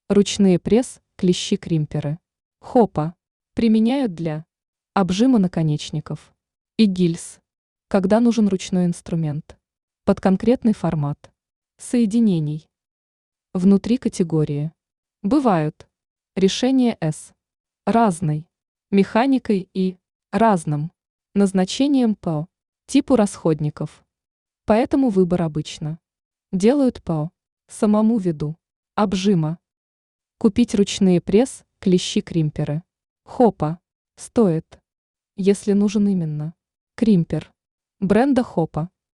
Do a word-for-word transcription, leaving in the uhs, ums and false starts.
Ручные пресс, клещи-кримперы. Хопа. Применяют для обжима наконечников и гильз, когда нужен ручной инструмент, под конкретный формат соединений. Внутри категории бывают решение S разной механикой и разным назначением по типу расходников. Поэтому выбор обычно делают по самому виду обжима. Купить ручные пресс, клещи-кримперы. Хопа. Стоит, если нужен именно кримпер бренда Хопа.